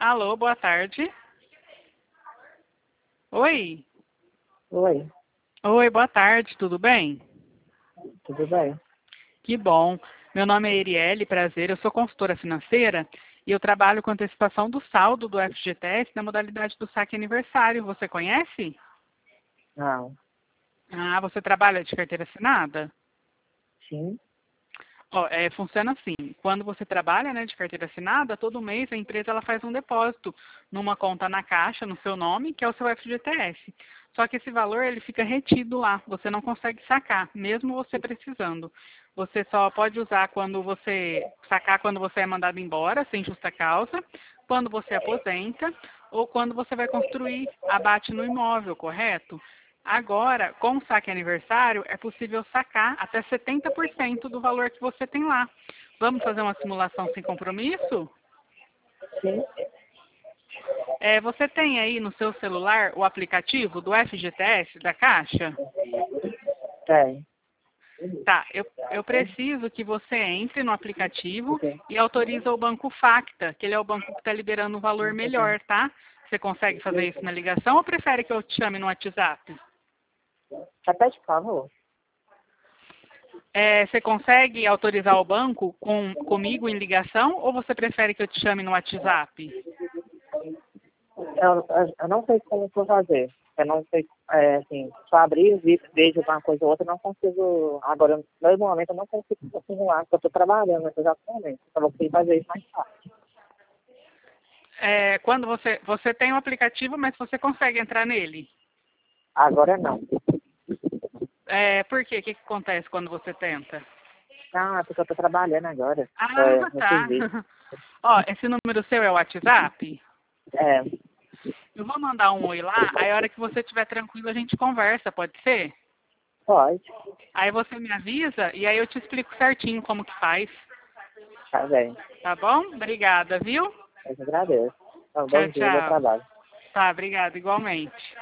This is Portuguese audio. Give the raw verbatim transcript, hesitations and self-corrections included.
Alô, boa tarde. Oi. Oi, Oi, boa tarde, tudo bem? tudo bem? Que bom. Meu nome é Erielle, prazer. Eu sou consultora financeira e eu trabalho com antecipação do saldo do F G T S na modalidade do saque aniversário. Você conhece? Não, Ah, você trabalha de carteira assinada? sim, Ó, é, funciona assim, quando você trabalha, né, de carteira assinada, todo mês a empresa ela faz um depósito numa conta na Caixa, no seu nome, que é o seu F G T S. Só que esse valor ele fica retido lá, você não consegue sacar, mesmo você precisando. Você só pode usar quando você sacar quando você é mandado embora, sem justa causa, quando você aposenta ou quando você vai construir abate no imóvel, correto? Agora, com o saque aniversário, é possível sacar até setenta por cento do valor que você tem lá. Vamos fazer uma simulação sem compromisso? sim, É, você tem aí no seu celular o aplicativo do F G T S da Caixa? tem. Tá, eu, eu preciso que você entre no aplicativo Ok. e autorize o Banco Facta, que ele é o banco que está liberando um valor melhor, tá? Você consegue fazer isso na ligação ou prefere que eu te chame no WhatsApp? Repete, por favor. É, você consegue autorizar o banco com, comigo em ligação ou você prefere que eu te chame no WhatsApp? Eu, eu, eu não sei como vou fazer. Eu não sei, é, assim, só abrir, vi- vejo uma coisa ou outra, eu não consigo. Agora, no meu momento, eu não consigo simular, porque eu estou trabalhando nesse exato momento. Então, eu vou fazer isso mais fácil. É, quando você, você tem o aplicativo, mas você consegue entrar nele. Agora, não. É, por quê? O que, que acontece quando você tenta? Ah, porque eu estou trabalhando agora, é, Ah, no tá. serviço. Ó, esse número seu é o WhatsApp? É, Eu vou mandar um oi lá, aí a hora que você estiver tranquilo a gente conversa, pode ser? pode. Aí você me avisa e aí eu te explico certinho como que faz. Tá bem. Tá bom? Obrigada, viu? Eu te agradeço. Então, Tchau, bom dia, bom tchau. trabalho. Tá, obrigada, igualmente.